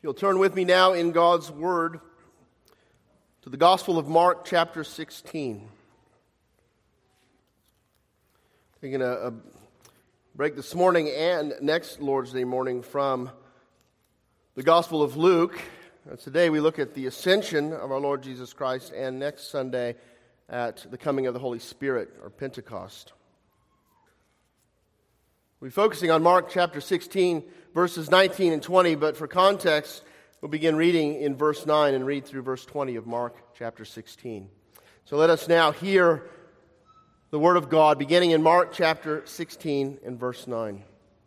You'll turn with me now in God's Word to the Gospel of Mark, chapter 16. Taking a break this morning and next Lord's Day morning from the Gospel of Luke. Today we look at the ascension of our Lord Jesus Christ, and next Sunday at the coming of the Holy Spirit, or Pentecost. We're focusing on Mark chapter 16, verses 19 and 20, but for context, we'll begin reading in verse 9 and read through verse 20 of Mark chapter 16. So let us now hear the Word of God, beginning in Mark chapter 16 and verse 9.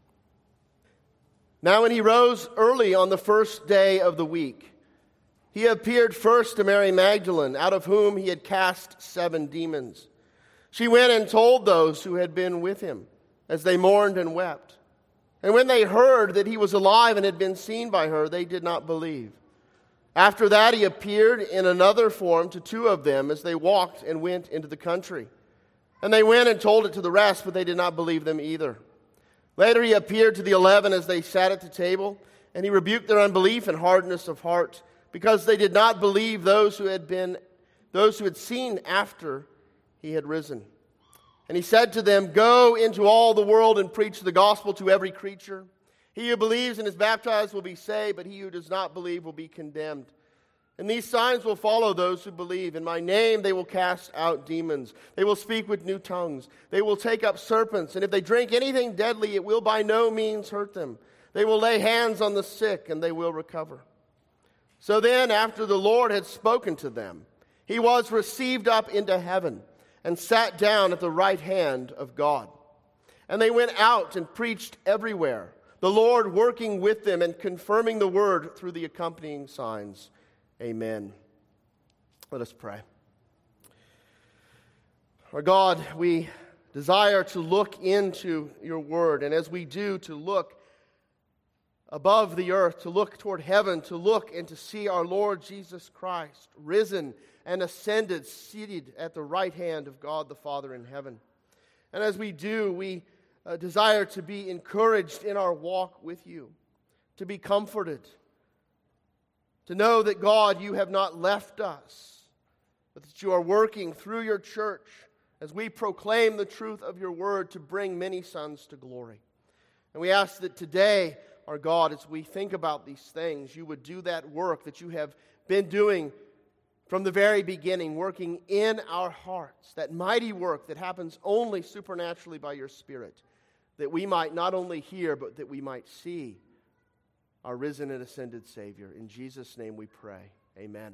Now when he rose early on the first day of the week, he appeared first to Mary Magdalene, out of whom he had cast 7 demons. She went and told those who had been with him, as they mourned and wept. And when they heard that he was alive and had been seen by her, they did not believe. After that he appeared in another form to 2 of them as they walked and went into the country. And they went and told it to the rest, but they did not believe them either. Later he appeared to the 11 as they sat at the table, and he rebuked their unbelief and hardness of heart, because they did not believe those who had seen after he had risen. And he said to them, "Go into all the world and preach the gospel to every creature. He who believes and is baptized will be saved, but he who does not believe will be condemned. And these signs will follow those who believe. In my name they will cast out demons. They will speak with new tongues. They will take up serpents. And if they drink anything deadly, it will by no means hurt them. They will lay hands on the sick, and they will recover." So then, after the Lord had spoken to them, he was received up into heaven and sat down at the right hand of God. And they went out and preached everywhere, the Lord working with them and confirming the word through the accompanying signs. Amen. Let us pray. Our God, we desire to look into your word, and as we do, to look above the earth, to look toward heaven, to look and to see our Lord Jesus Christ risen and ascended, seated at the right hand of God the Father in heaven. And as we do, we desire to be encouraged in our walk with you, to be comforted, to know that, God, you have not left us, but that you are working through your church as we proclaim the truth of your word to bring many sons to glory. And we ask that today, our God, as we think about these things, you would do that work that you have been doing from the very beginning, working in our hearts, that mighty work that happens only supernaturally by your Spirit, that we might not only hear, but that we might see our risen and ascended Savior. In Jesus' name we pray. Amen.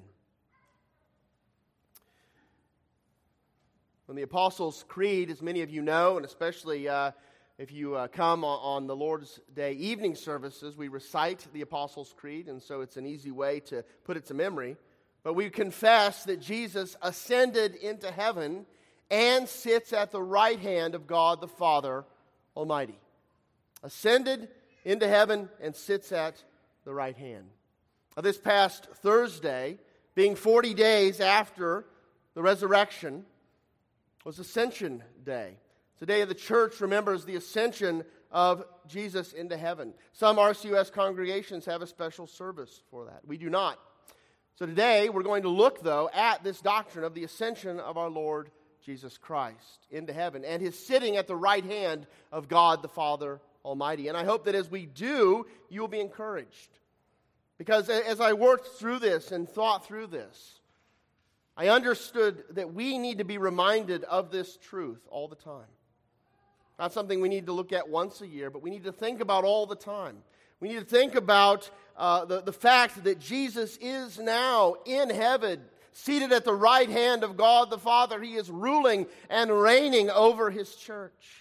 When the Apostles' Creed, as many of you know, and especially if you come on the Lord's Day evening services, we recite the Apostles' Creed, and so it's an easy way to put it to memory. But we confess that Jesus ascended into heaven and sits at the right hand of God the Father Almighty. Ascended into heaven and sits at the right hand. Now, this past Thursday, being 40 days after the resurrection, was Ascension Day. Today the church remembers the ascension of Jesus into heaven. Some RCUS congregations have a special service for that. We do not. So today we're going to look, though, at this doctrine of the ascension of our Lord Jesus Christ into heaven and his sitting at the right hand of God the Father Almighty. And I hope that as we do, you will be encouraged. Because as I worked through this and thought through this, I understood that we need to be reminded of this truth all the time. Not something we need to look at once a year, but we need to think about all the time. We need to think about the fact that Jesus is now in heaven, seated at the right hand of God the Father. He is ruling and reigning over his church.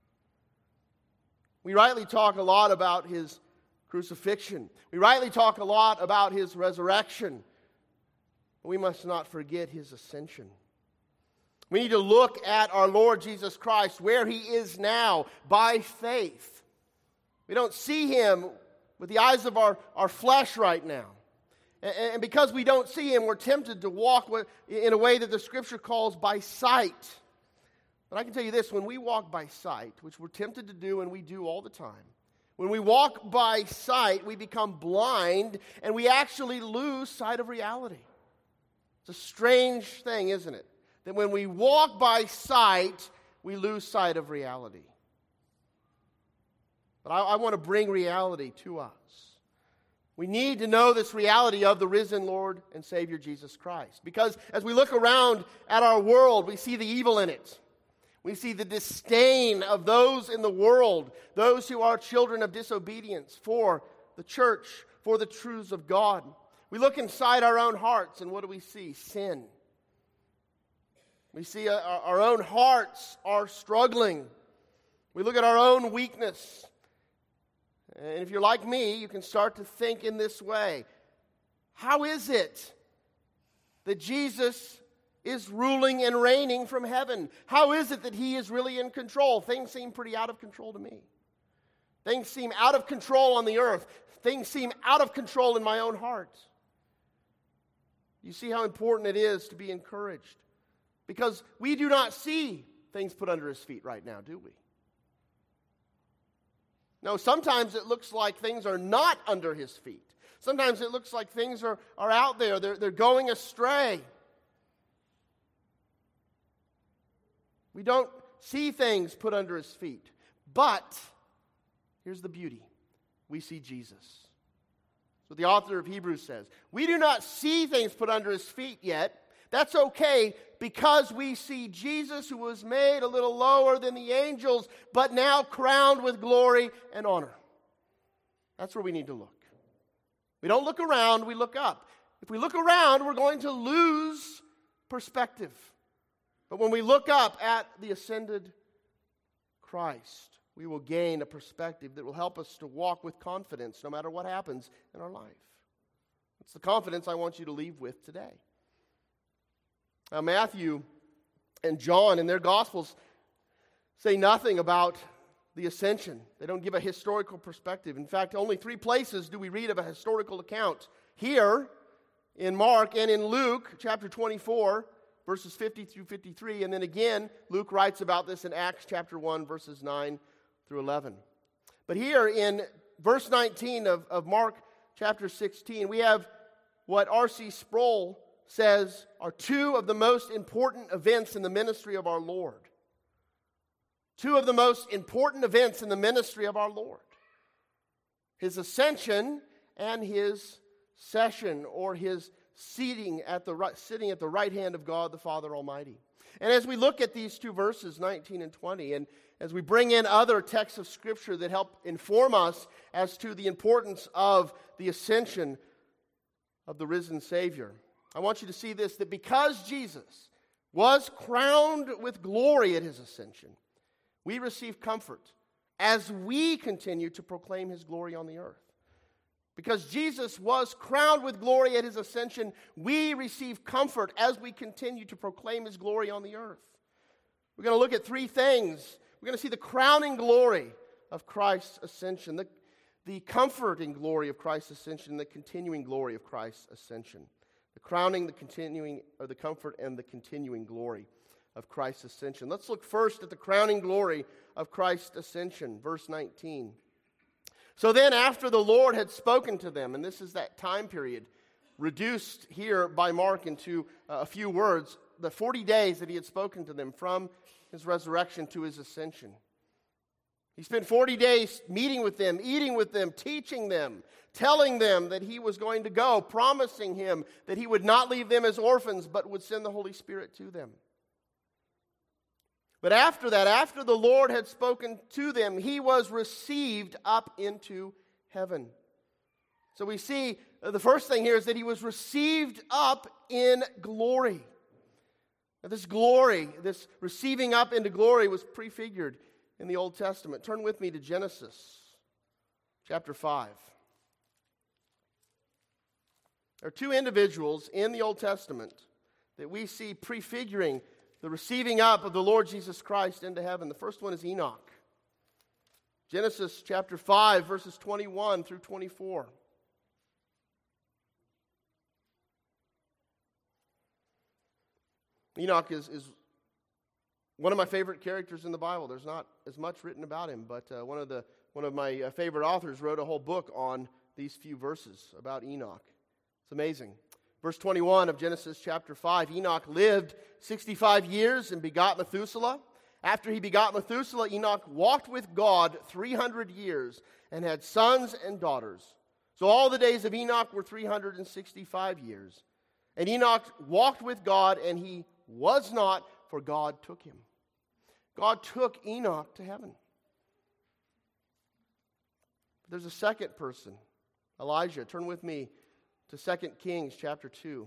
We rightly talk a lot about his crucifixion. We rightly talk a lot about his resurrection. But we must not forget his ascension. We need to look at our Lord Jesus Christ, where he is now, by faith. We don't see him with the eyes of our flesh right now. And because we don't see him, we're tempted to walk in a way that the Scripture calls by sight. But I can tell you this, when we walk by sight, which we're tempted to do and we do all the time, When we walk by sight, we become blind, and we actually lose sight of reality. It's a strange thing, isn't it? That when we walk by sight, we lose sight of reality. But I want to bring reality to us. We need to know this reality of the risen Lord and Savior Jesus Christ. Because as we look around at our world, we see the evil in it. We see the disdain of those in the world, those who are children of disobedience for the church, for the truths of God. We look inside our own hearts, and what do we see? Sin. We see our own hearts are struggling. We look at our own weakness. And if you're like me, you can start to think in this way. How is it that Jesus is ruling and reigning from heaven? How is it that he is really in control? Things seem pretty out of control to me. Things seem out of control on the earth. Things seem out of control in my own heart. You see how important it is to be encouraged. Because we do not see things put under his feet right now, do we? No, sometimes it looks like things are not under his feet. Sometimes it looks like things are out there. They're going astray. We don't see things put under his feet. But here's the beauty. We see Jesus. That's what the author of Hebrews says. We do not see things put under his feet yet. That's okay because we see Jesus, who was made a little lower than the angels, but now crowned with glory and honor. That's where we need to look. We don't look around, we look up. If we look around, we're going to lose perspective. But when we look up at the ascended Christ, we will gain a perspective that will help us to walk with confidence no matter what happens in our life. It's the confidence I want you to leave with today. Now, Matthew and John in their Gospels say nothing about the ascension. They don't give a historical perspective. In fact, only 3 places do we read of a historical account. Here, in Mark and in Luke, chapter 24, verses 50 through 53. And then again, Luke writes about this in Acts chapter 1, verses 9 through 11. But here in verse 19 of Mark chapter 16, we have what R.C. Sproul says are 2 of the most important events in the ministry of our Lord. 2 of the most important events in the ministry of our Lord. His ascension and his session, or his sitting at the right hand of God the Father Almighty. And as we look at these 2 verses, 19 and 20, and as we bring in other texts of Scripture that help inform us as to the importance of the ascension of the risen Savior, I want you to see this, that because Jesus was crowned with glory at his ascension, we receive comfort as we continue to proclaim his glory on the earth. Because Jesus was crowned with glory at his ascension, we receive comfort as we continue to proclaim his glory on the earth. We're going to look at 3 things. We're going to see the crowning glory of Christ's ascension, the comforting glory of Christ's ascension, the continuing glory of Christ's ascension. The crowning, the continuing, or the comfort and the continuing glory of Christ's ascension. Let's look first at the crowning glory of Christ's ascension, verse 19. So then, after the Lord had spoken to them, and this is that time period, reduced here by Mark into a few words, the 40 days that he had spoken to them from his resurrection to his ascension. He spent 40 days meeting with them, eating with them, teaching them, telling them that he was going to go, promising him that he would not leave them as orphans, but would send the Holy Spirit to them. But after that, after the Lord had spoken to them, he was received up into heaven. So we see the first thing here is that he was received up in glory. Now this glory, this receiving up into glory, was prefigured in the Old Testament. Turn with me to Genesis chapter 5. There are 2 individuals in the Old Testament that we see prefiguring the receiving up of the Lord Jesus Christ into heaven. The first one is Enoch. Genesis chapter 5, verses 21 through 24. Enoch is One of my favorite characters in the Bible. There's not as much written about him, but one of my favorite authors wrote a whole book on these few verses about Enoch. It's amazing. Verse 21 of Genesis chapter 5, Enoch lived 65 years and begot Methuselah. After he begot Methuselah, Enoch walked with God 300 years and had sons and daughters. So all the days of Enoch were 365 years. And Enoch walked with God, and he was not, for God took him. God took Enoch to heaven. But there's a second person, Elijah. Turn with me to 2 Kings chapter 2.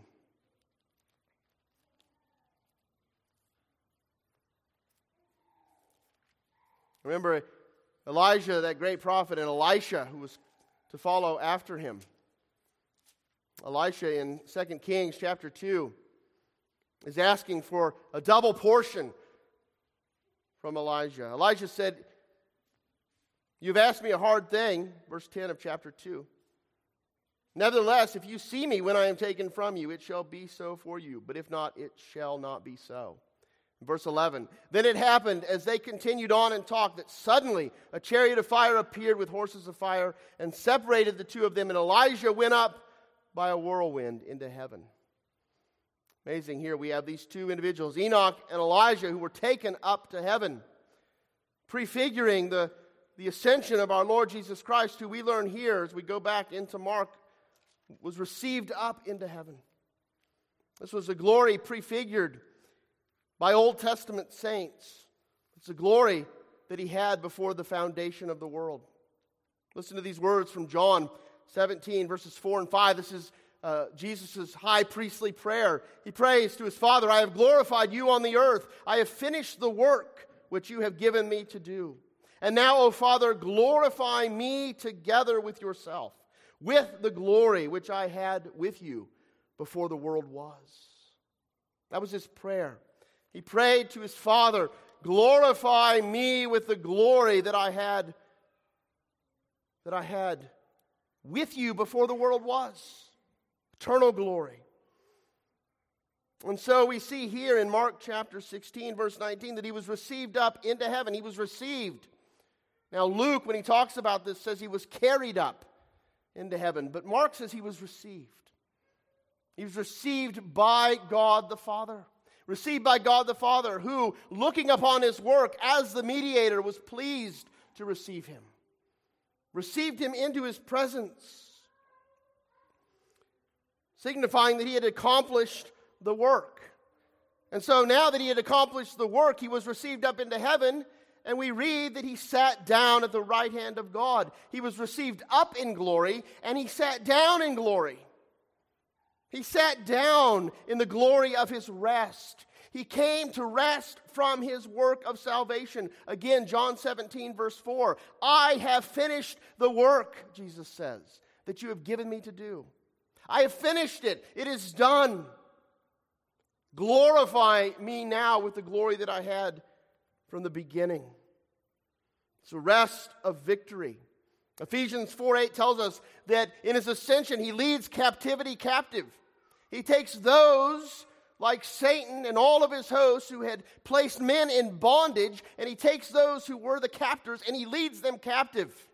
Remember Elijah, that great prophet, and Elisha, who was to follow after him. Elisha in 2 Kings chapter 2 is asking for a double portion from Elijah. Elijah said, "You've asked me a hard thing," verse 10 of chapter 2. "Nevertheless, if you see me when I am taken from you, it shall be so for you. But if not, it shall not be so." Verse 11, "Then it happened, as they continued on and talked, that suddenly a chariot of fire appeared with horses of fire and separated the two of them, and Elijah went up by a whirlwind into heaven." Amazing. Here we have these two individuals, Enoch and Elijah, who were taken up to heaven, prefiguring the ascension of our Lord Jesus Christ, who we learn here as we go back into Mark, was received up into heaven. This was a glory prefigured by Old Testament saints. It's a glory that he had before the foundation of the world. Listen to these words from John 17, verses 4 and 5. This is Jesus' high priestly prayer. He prays to his Father, "I have glorified you on the earth. I have finished the work which you have given me to do. And now, O Father, glorify me together with yourself, with the glory which I had with you before the world was." That was his prayer. He prayed to his Father, "Glorify me with the glory that I had with you before the world was." Eternal glory. And so we see here in Mark chapter 16, verse 19, that he was received up into heaven. He was received. Now Luke, when he talks about this, says he was carried up into heaven. But Mark says he was received. He was received by God the Father. Received by God the Father, who, looking upon his work as the mediator, was pleased to receive him. Received him into his presence, signifying that he had accomplished the work. And so now that he had accomplished the work, he was received up into heaven, and we read that he sat down at the right hand of God. He was received up in glory, and he sat down in glory. He sat down in the glory of his rest. He came to rest from his work of salvation. Again, John 17, verse 4. "I have finished the work," Jesus says, "that you have given me to do. I have finished it. It is done. Glorify me now with the glory that I had from the beginning." It's a rest of victory. Ephesians 4:8 tells us that in his ascension, he leads captivity captive. He takes those like Satan and all of his hosts who had placed men in bondage, and he takes those who were the captors and he leads them captive.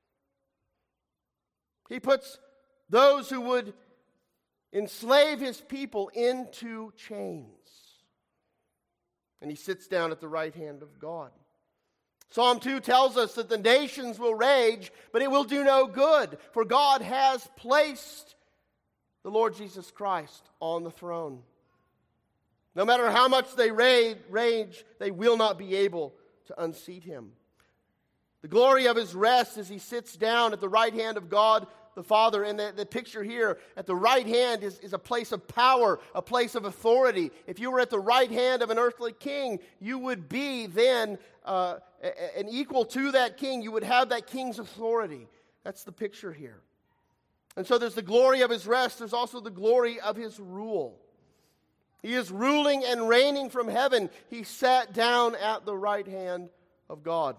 He puts those who would enslave his people into chains. And he sits down at the right hand of God. Psalm 2 tells us that the nations will rage, but it will do no good, for God has placed the Lord Jesus Christ on the throne. No matter how much they rage, they will not be able to unseat him. The glory of his rest as he sits down at the right hand of God the Father. And the picture here at the right hand is a place of power, a place of authority. If you were at the right hand of an earthly king, you would be then an equal to that king. You would have that king's authority. That's the picture here. And so there's the glory of his rest. There's also the glory of his rule. He is ruling and reigning from heaven. He sat down at the right hand of God.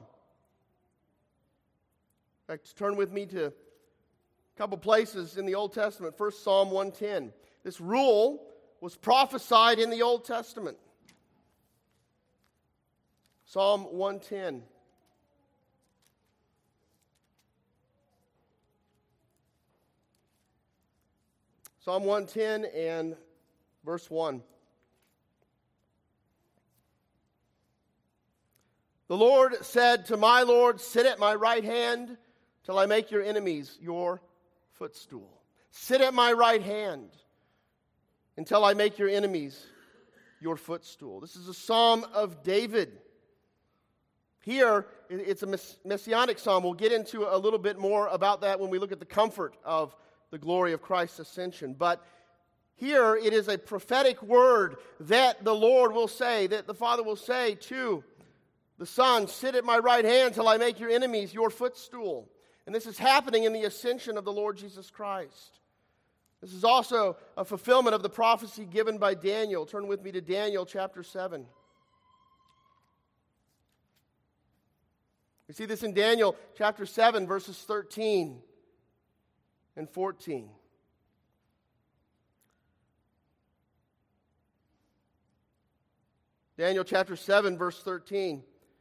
In fact, turn with me to a couple places in the Old Testament. First, Psalm 110. This rule was prophesied in the Old Testament. Psalm 110. Psalm 110 and verse 1. The Lord said to my Lord, sit at my right hand till I make your enemies your footstool. Sit at my right hand until I make your enemies your footstool. This is a psalm of David. Here, it's a messianic psalm. We'll get into a little bit more about that when we look at the comfort of the glory of Christ's ascension. But here, it is a prophetic word that the Lord will say, that the Father will say to the Son, sit at my right hand till I make your enemies your footstool. And this is happening in the ascension of the Lord Jesus Christ. This is also a fulfillment of the prophecy given by Daniel. Turn with me to Daniel chapter 7. We see this in Daniel chapter 7, verses 13 and 14. Daniel chapter 7, verse 13.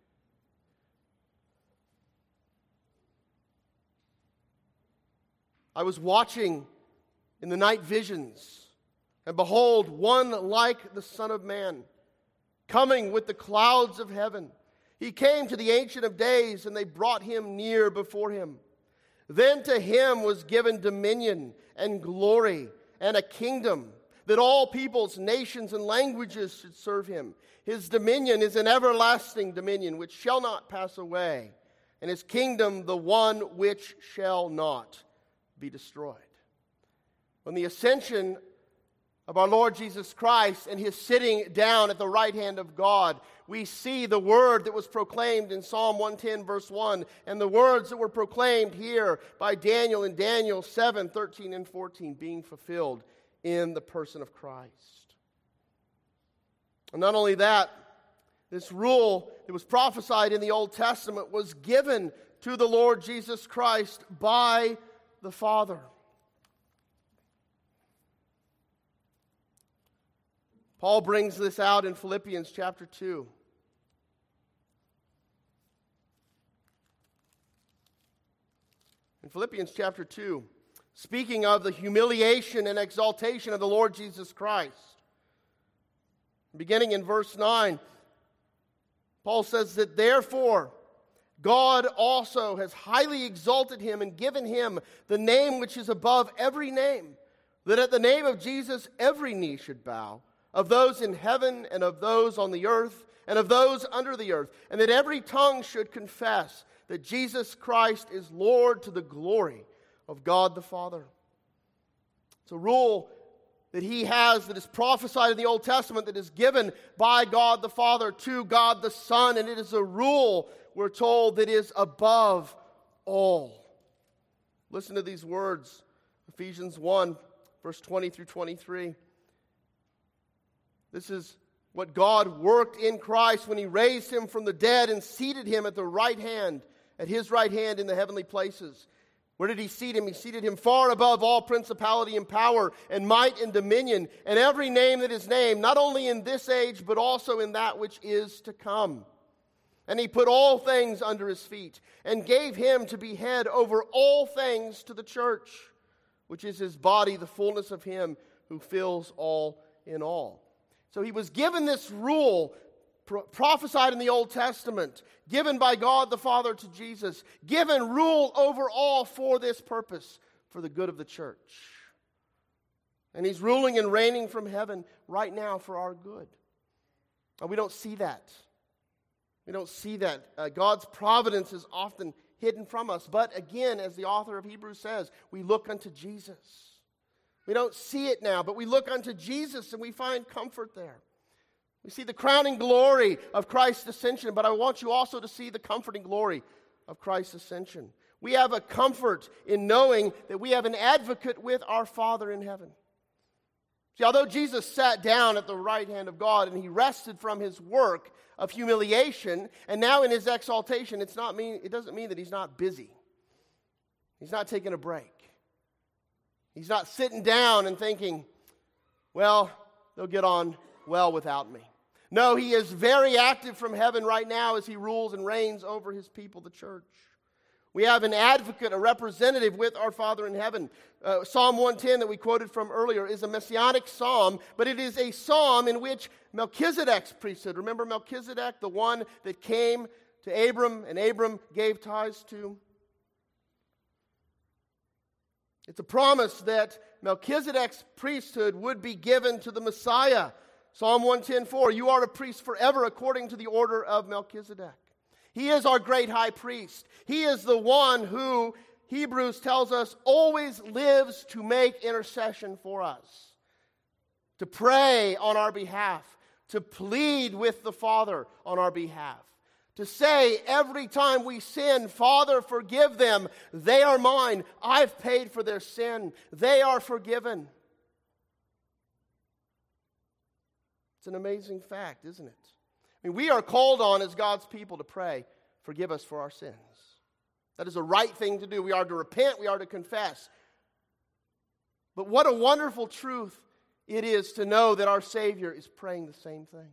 I was watching in the night visions, and behold, one like the Son of Man, coming with the clouds of heaven. He came to the Ancient of Days, and they brought him near before him. Then to him was given dominion and glory and a kingdom, that all peoples, nations, and languages should serve him. His dominion is an everlasting dominion which shall not pass away, and his kingdom the one which shall not be destroyed. When the ascension of our Lord Jesus Christ and his sitting down at the right hand of God, we see the word that was proclaimed in Psalm 110 verse 1 and the words that were proclaimed here by Daniel in Daniel 7, 13 and 14 being fulfilled in the person of Christ. And not only that, this rule that was prophesied in the Old Testament was given to the Lord Jesus Christ by the Father. Paul brings this out in Philippians chapter 2. In Philippians chapter 2, speaking of the humiliation and exaltation of the Lord Jesus Christ, beginning in verse 9, Paul says that therefore God also has highly exalted him and given him the name which is above every name, that at the name of Jesus every knee should bow, of those in heaven and of those on the earth and of those under the earth, and that every tongue should confess that Jesus Christ is Lord to the glory of God the Father. It's a rule that he has that is prophesied in the Old Testament that is given by God the Father to God the Son, and it is a rule, we're told, that is above all. Listen to these words, Ephesians 1, verse 20 through 23. This is what God worked in Christ when he raised him from the dead and seated him at the right hand, at his right hand in the heavenly places. Where did he seat him? He seated him far above all principality and power and might and dominion and every name that is named, not only in this age, but also in that which is to come. And he put all things under his feet and gave him to be head over all things to the church, which is his body, the fullness of him who fills all in all. So he was given this rule prophesied in the Old Testament, given by God the Father to Jesus, given rule over all for this purpose, for the good of the church. And he's ruling and reigning from heaven right now for our good. And we don't see that. We don't see that. God's providence is often hidden from us. But again, as the author of Hebrews says, we look unto Jesus. We don't see it now, but we look unto Jesus and we find comfort there. We see the crowning glory of Christ's ascension, but I want you also to see the comforting glory of Christ's ascension. We have a comfort in knowing that we have an advocate with our Father in heaven. See, although Jesus sat down at the right hand of God and he rested from his work of humiliation, and now in his exaltation, it doesn't mean that he's not busy. He's not taking a break. He's not sitting down and thinking, well, they'll get on well without me. No, he is very active from heaven right now as he rules and reigns over his people, the church. We have an advocate, a representative with our Father in heaven. Psalm 110 that we quoted from earlier is a messianic psalm, but it is a psalm in which Melchizedek's priesthood, remember Melchizedek, the one that came to Abram and Abram gave tithes to? It's a promise that Melchizedek's priesthood would be given to the Messiah. Psalm 110:4, you are a priest forever according to the order of Melchizedek. He is our great high priest. He is the one who, Hebrews tells us, always lives to make intercession for us, to pray on our behalf, to plead with the Father on our behalf, to say every time we sin, Father, forgive them. They are mine. I've paid for their sin. They are forgiven. It's an amazing fact, isn't it? I mean, we are called on as God's people to pray, forgive us for our sins. That is a right thing to do. We are to repent, we are to confess. But what a wonderful truth it is to know that our Savior is praying the same thing.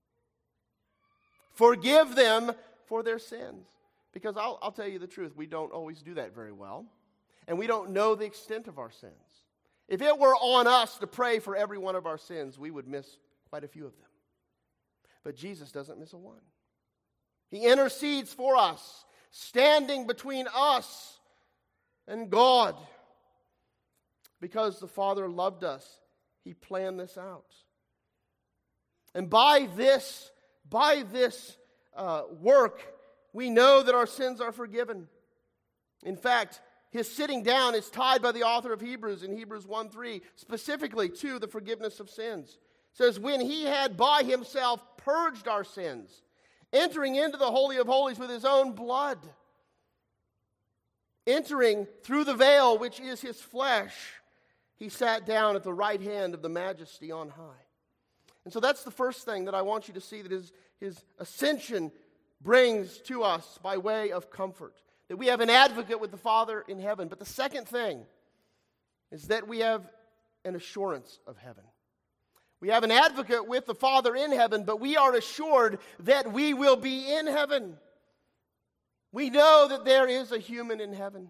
Forgive them for their sins. Because I'll tell you the truth, we don't always do that very well. And we don't know the extent of our sins. If it were on us to pray for every one of our sins, we would miss quite a few of them. But Jesus doesn't miss a one. He intercedes for us, standing between us and God. Because the Father loved us, He planned this out. And by this work, we know that our sins are forgiven. In fact, his sitting down is tied by the author of Hebrews in Hebrews 1:3, specifically to the forgiveness of sins. It says, when he had by himself purged our sins, entering into the Holy of Holies with his own blood, entering through the veil, which is his flesh, he sat down at the right hand of the Majesty on high. And so that's the first thing that I want you to see, that his ascension brings to us by way of comfort. That we have an advocate with the Father in heaven. But the second thing is that we have an assurance of heaven. We have an advocate with the Father in heaven, but we are assured that we will be in heaven. We know that there is a human in heaven.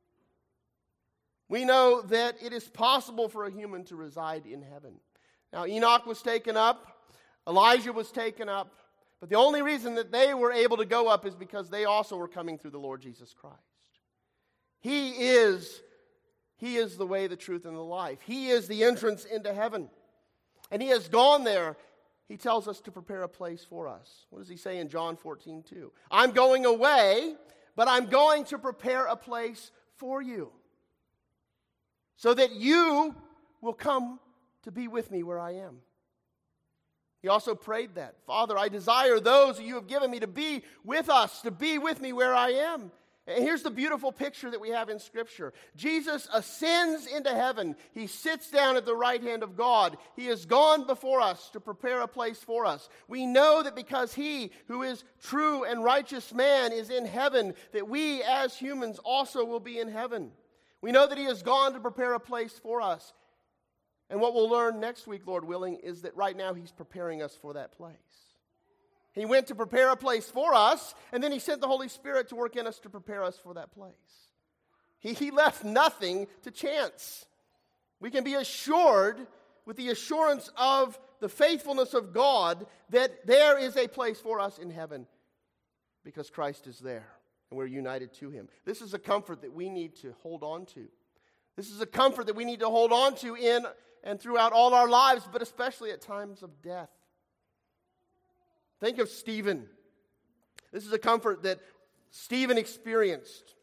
We know that it is possible for a human to reside in heaven. Now, Enoch was taken up, Elijah was taken up, but the only reason that they were able to go up is because they also were coming through the Lord Jesus Christ. He is the way, the truth, and the life. He is the entrance into heaven. And he has gone there. He tells us to prepare a place for us. What does he say in John 14:2? I'm going away, but I'm going to prepare a place for you, so that you will come to be with me where I am. He also prayed that, Father, I desire those that you have given me to be with us, to be with me where I am. And here's the beautiful picture that we have in Scripture. Jesus ascends into heaven. He sits down at the right hand of God. He has gone before us to prepare a place for us. We know that because he, who is true and righteous man, is in heaven, that we as humans also will be in heaven. We know that he has gone to prepare a place for us. And what we'll learn next week, Lord willing, is that right now he's preparing us for that place. He went to prepare a place for us, and then he sent the Holy Spirit to work in us to prepare us for that place. He left nothing to chance. We can be assured with the assurance of the faithfulness of God that there is a place for us in heaven because Christ is there and we're united to him. This is a comfort that we need to hold on to. This is a comfort that we need to hold on to in and throughout all our lives, but especially at times of death. Think of Stephen. This is a comfort that Stephen experienced.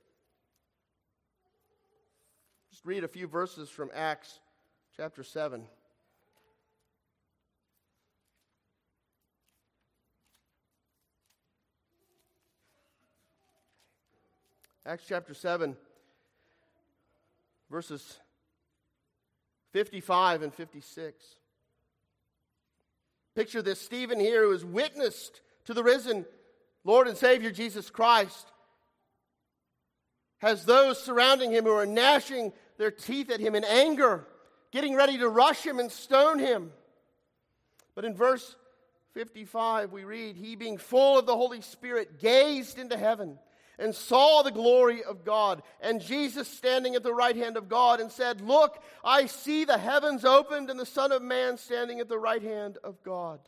Just read a few verses from Acts chapter 7. Acts chapter 7, verses 55 and 56. Picture this Stephen here who has witnessed to the risen Lord and Savior Jesus Christ. Has those surrounding him who are gnashing their teeth at him in anger, getting ready to rush him and stone him. But in verse 55, we read, he being full of the Holy Spirit gazed into heaven and saw the glory of God, and Jesus standing at the right hand of God, and said, look, I see the heavens opened and the Son of Man standing at the right hand of God.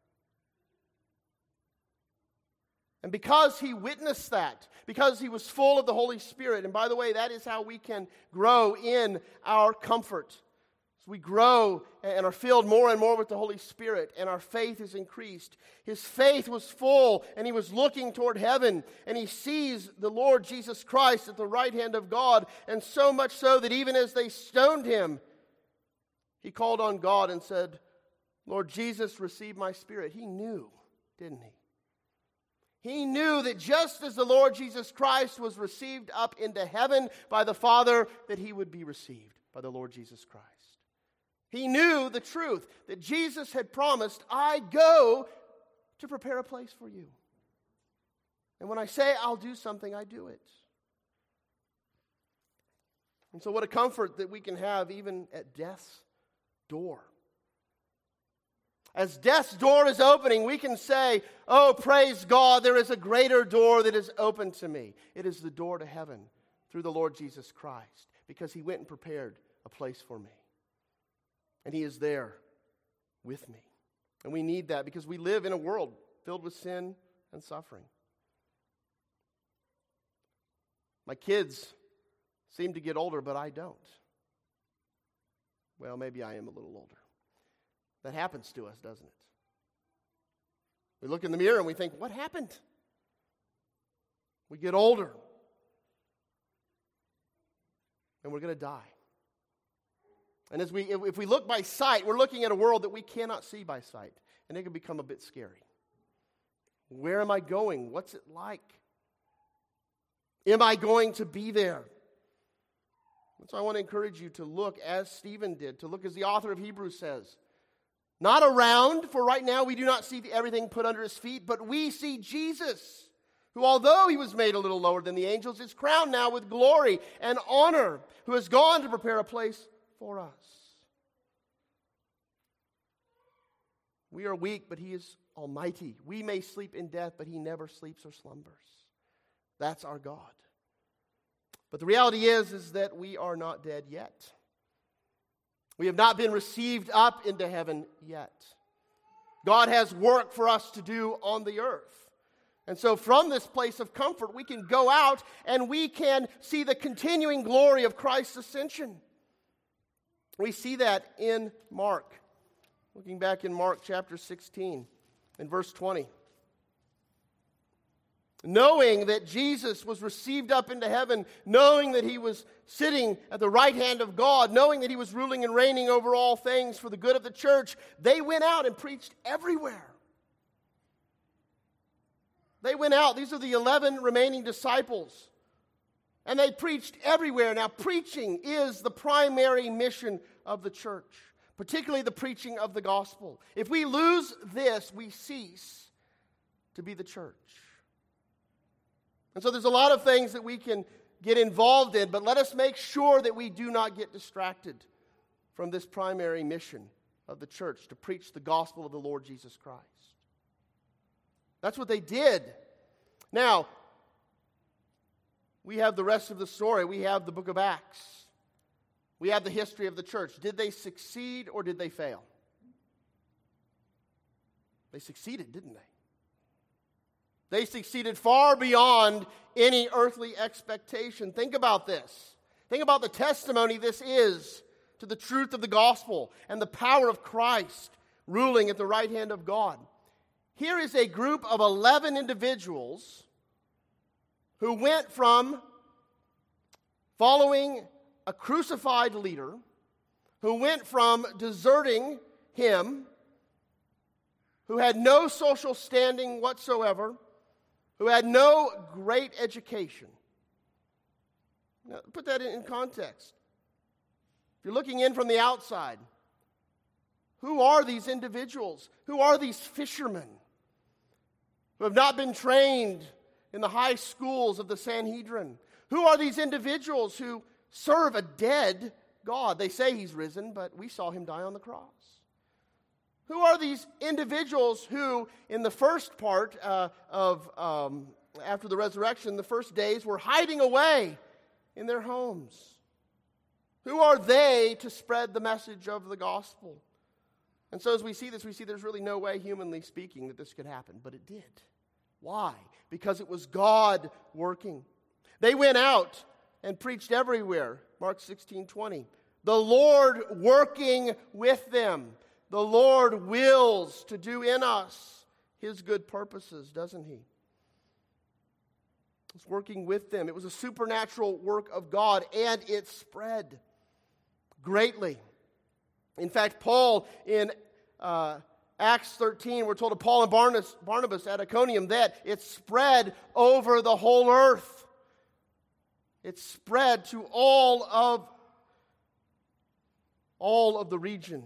And because he witnessed that, because he was full of the Holy Spirit, and by the way, that is how we can grow in our comfort. As we grow and are filled more and more with the Holy Spirit, and our faith is increased. His faith was full, and he was looking toward heaven, and he sees the Lord Jesus Christ at the right hand of God, and so much so that even as they stoned him, he called on God and said, Lord Jesus, receive my spirit. He knew, didn't he? He knew that just as the Lord Jesus Christ was received up into heaven by the Father, that he would be received by the Lord Jesus Christ. He knew the truth that Jesus had promised, I go to prepare a place for you. And when I say I'll do something, I do it. And so what a comfort that we can have even at death's door. As death's door is opening, we can say, oh, praise God, there is a greater door that is open to me. It is the door to heaven through the Lord Jesus Christ, because he went and prepared a place for me. And he is there with me. And we need that because we live in a world filled with sin and suffering. My kids seem to get older, but I don't. Well, maybe I am a little older. That happens to us, doesn't it? We look in the mirror and we think, what happened? We get older. And we're going to die. And if we look by sight, we're looking at a world that we cannot see by sight. And it can become a bit scary. Where am I going? What's it like? Am I going to be there? And so I want to encourage you to look as Stephen did, to look as the author of Hebrews says. Not around, for right now we do not see everything put under his feet, but we see Jesus, who although he was made a little lower than the angels, is crowned now with glory and honor, who has gone to prepare a place for us. We are weak, but he is almighty. We may sleep in death, but he never sleeps or slumbers. That's our God. But the reality is that we are not dead yet. We have not been received up into heaven yet. God has work for us to do on the earth. And so from this place of comfort, we can go out and we can see the continuing glory of Christ's ascension. We see that in Mark. Looking back in Mark chapter 16, in verse 20. Knowing that Jesus was received up into heaven, knowing that he was sitting at the right hand of God, knowing that he was ruling and reigning over all things for the good of the church, they went out and preached everywhere. They went out. These are the 11 remaining disciples. And they preached everywhere. Now, preaching is the primary mission of the church, particularly the preaching of the gospel. If we lose this, we cease to be the church. And so there's a lot of things that we can get involved in, but let us make sure that we do not get distracted from this primary mission of the church, to preach the gospel of the Lord Jesus Christ. That's what they did. Now, we have the rest of the story. We have the book of Acts. We have the history of the church. Did they succeed or did they fail? They succeeded, didn't they? They succeeded far beyond any earthly expectation. Think about this. Think about the testimony this is to the truth of the gospel and the power of Christ ruling at the right hand of God. Here is a group of 11 individuals who went from following a crucified leader, who went from deserting him, who had no social standing whatsoever, who had no great education. Now, put that in context. If you're looking in from the outside, who are these individuals? Who are these fishermen who have not been trained in the high schools of the Sanhedrin? Who are these individuals who serve a dead God? They say he's risen, but we saw him die on the cross. Who are these individuals who, in the first part after the resurrection, the first days, were hiding away in their homes? Who are they to spread the message of the gospel? And so as we see this, we see there's really no way, humanly speaking, that this could happen. But it did. Why? Because it was God working. They went out and preached everywhere. Mark 16:20. The Lord working with them. The Lord wills to do in us His good purposes, doesn't He? It's working with them. It was a supernatural work of God, and it spread greatly. In fact, Paul in Acts 13, we're told of Paul and Barnabas at Iconium that it spread over the whole earth. It spread to all of the region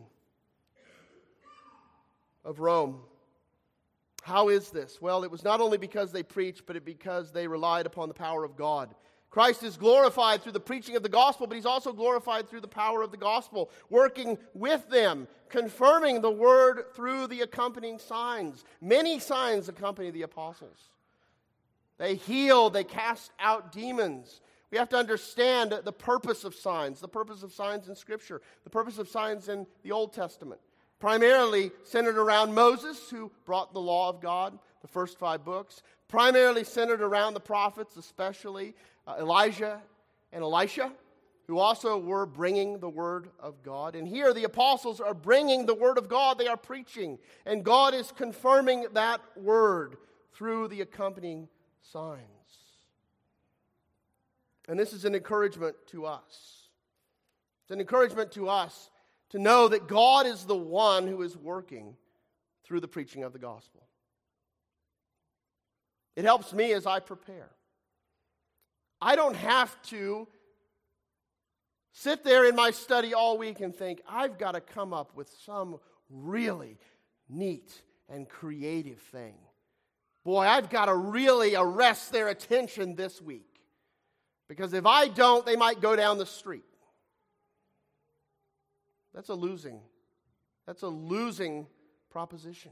of Rome. How is this? Well, it was not only because they preached, but because they relied upon the power of God. Christ is glorified through the preaching of the gospel, but He's also glorified through the power of the gospel, working with them, confirming the word through the accompanying signs. Many signs accompany the apostles. They healed, they cast out demons. We have to understand the purpose of signs in Scripture, the purpose of signs in the Old Testament. Primarily centered around Moses, who brought the law of God, the first 5 books. Primarily centered around the prophets, especially Elijah and Elisha, who also were bringing the word of God. And here the apostles are bringing the word of God. They are preaching. And God is confirming that word through the accompanying signs. And this is an encouragement to us. It's an encouragement to us to know that God is the one who is working through the preaching of the gospel. It helps me as I prepare. I don't have to sit there in my study all week and think, I've got to come up with some really neat and creative thing. Boy, I've got to really arrest their attention this week. Because if I don't, they might go down the street. That's a losing proposition.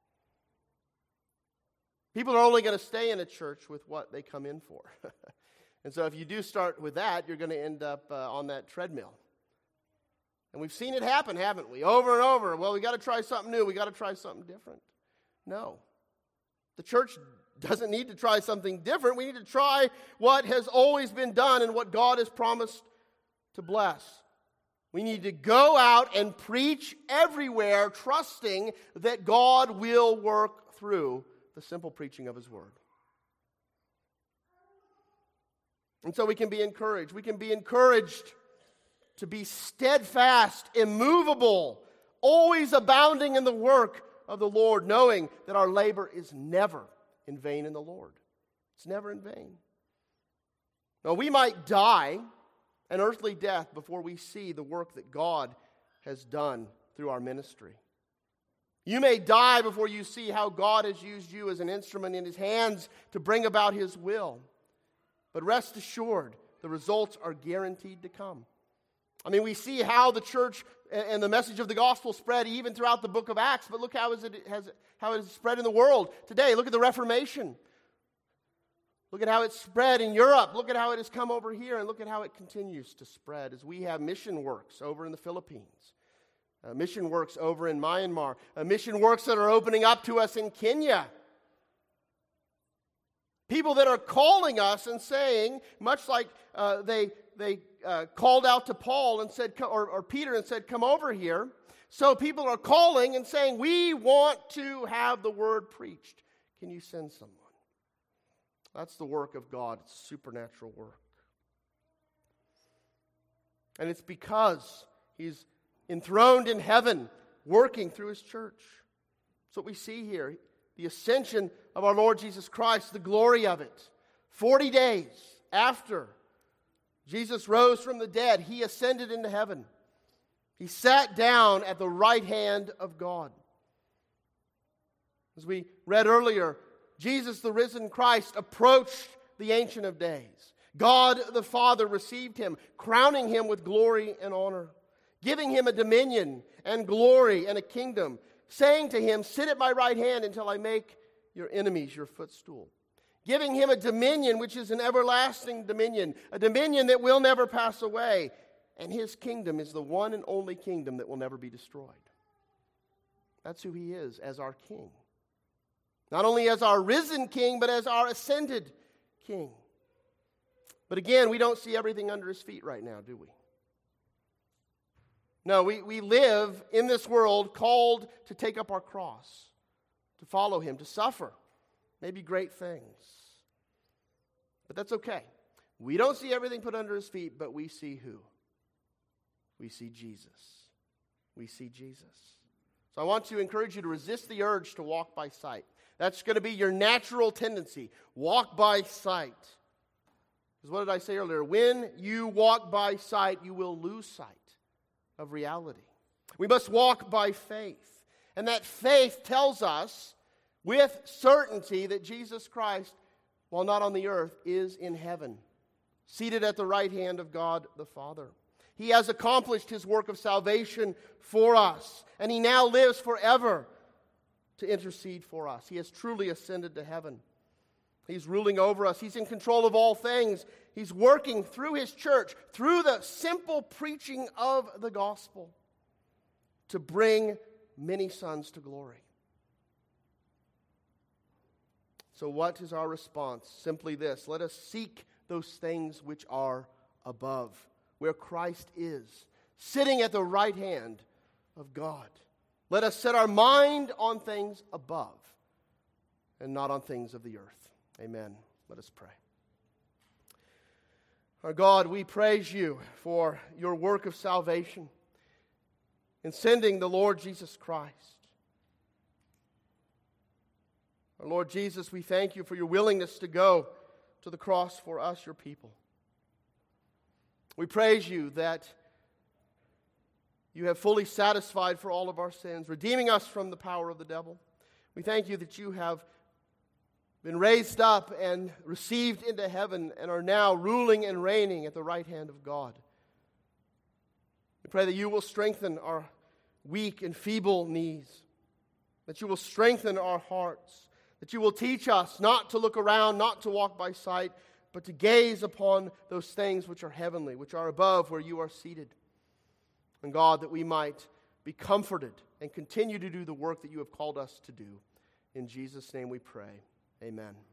People are only going to stay in a church with what they come in for. And so if you do start with that, you're going to end up on that treadmill. And we've seen it happen, haven't we? Over and over. Well, we got to try something new. We got to try something different. No. The church doesn't need to try something different. We need to try what has always been done and what God has promised to bless. We need to go out and preach everywhere, trusting that God will work through the simple preaching of His word. And so we can be encouraged. We can be encouraged to be steadfast, immovable, always abounding in the work of the Lord, knowing that our labor is never in vain in the Lord. It's never in vain. Now, we might die an earthly death before we see the work that God has done through our ministry. You may die before you see how God has used you as an instrument in His hands to bring about His will. But rest assured, the results are guaranteed to come. I mean, we see how the church and the message of the gospel spread even throughout the book of Acts, but look how it has spread in the world today. Look at the Reformation. Look at how it spread in Europe. Look at how it has come over here, and look at how it continues to spread as we have mission works over in the Philippines, mission works over in Myanmar, mission works that are opening up to us in Kenya. People that are calling us and saying, much like they called out to Paul and said, or Peter and said, come over here. So people are calling and saying, we want to have the word preached. Can you send someone? That's the work of God. It's supernatural work. And it's because He's enthroned in heaven, working through His church. That's what we see here. The ascension of our Lord Jesus Christ, the glory of it. 40 days after Jesus rose from the dead, He ascended into heaven. He sat down at the right hand of God. As we read earlier, Jesus, the risen Christ, approached the Ancient of Days. God the Father received Him, crowning Him with glory and honor, giving Him a dominion and glory and a kingdom, saying to him, sit at my right hand until I make your enemies your footstool. Giving him a dominion which is an everlasting dominion, a dominion that will never pass away. And his kingdom is the one and only kingdom that will never be destroyed. That's who he is as our king. Not only as our risen king, but as our ascended king. But again, we don't see everything under his feet right now, do we? No, we live in this world called to take up our cross, to follow him, to suffer, maybe great things. But that's okay. We don't see everything put under his feet, but we see who? We see Jesus. We see Jesus. So I want to encourage you to resist the urge to walk by sight. That's going to be your natural tendency. Walk by sight. Because what did I say earlier? When you walk by sight, you will lose sight of reality. We must walk by faith. And that faith tells us with certainty that Jesus Christ, while not on the earth, is in heaven, seated at the right hand of God the Father. He has accomplished his work of salvation for us, and he now lives forever to intercede for us. He has truly ascended to heaven. He's ruling over us. He's in control of all things. He's working through his church, through the simple preaching of the gospel, to bring many sons to glory. So what is our response? Simply this: let us seek those things which are above, where Christ is, sitting at the right hand of God. Let us set our mind on things above and not on things of the earth. Amen. Let us pray. Our God, we praise you for your work of salvation in sending the Lord Jesus Christ. Our Lord Jesus, we thank you for your willingness to go to the cross for us, your people. We praise you that you have fully satisfied for all of our sins, redeeming us from the power of the devil. We thank you that you have been raised up and received into heaven and are now ruling and reigning at the right hand of God. We pray that you will strengthen our weak and feeble knees, that you will strengthen our hearts, that you will teach us not to look around, not to walk by sight, but to gaze upon those things which are heavenly, which are above where you are seated. And God, that we might be comforted and continue to do the work that you have called us to do. In Jesus' name we pray. Amen.